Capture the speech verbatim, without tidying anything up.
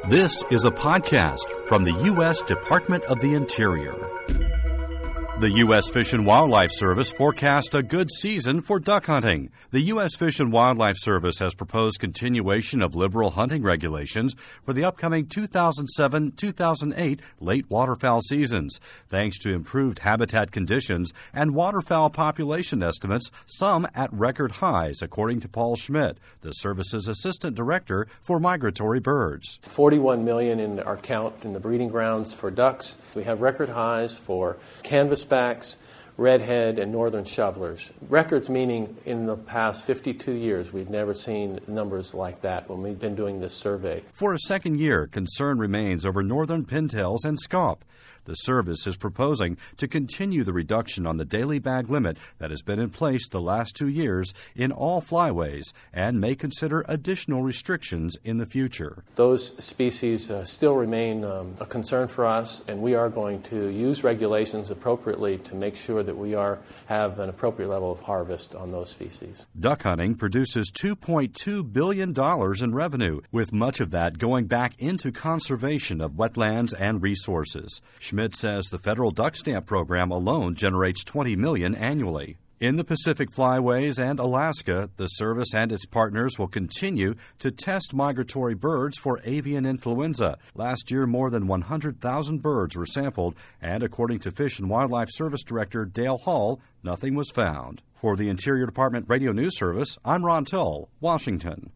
This is a podcast from the U S Department of the Interior. The U S Fish and Wildlife Service forecast a good season for duck hunting. The U S Fish and Wildlife Service has proposed continuation of liberal hunting regulations for the upcoming two thousand seven to two thousand eight late waterfowl seasons, thanks to improved habitat conditions and waterfowl population estimates, some at record highs, according to Paul Schmidt, the service's Assistant Director for Migratory Birds. forty-one million in our count in the breeding grounds for ducks. We have record highs for canvasbacks, redhead, and northern shovelers. Records meaning in the past fifty-two years, we've never seen numbers like that when we've been doing this survey. For a second year, concern remains over northern pintails and scaup. The service is proposing to continue the reduction on the daily bag limit that has been in place the last two years in all flyways and may consider additional restrictions in the future. Those species uh, still remain um, a concern for us, and we are going to use regulations appropriately to make sure that we are have an appropriate level of harvest on those species. Duck hunting produces two point two billion dollars in revenue, with much of that going back into conservation of wetlands and resources. Schmidt says the federal duck stamp program alone generates twenty million dollars annually. In the Pacific Flyways and Alaska, the service and its partners will continue to test migratory birds for avian influenza. Last year, more than one hundred thousand birds were sampled, and according to Fish and Wildlife Service Director Dale Hall, nothing was found. For the Interior Department Radio News Service, I'm Ron Tull, Washington.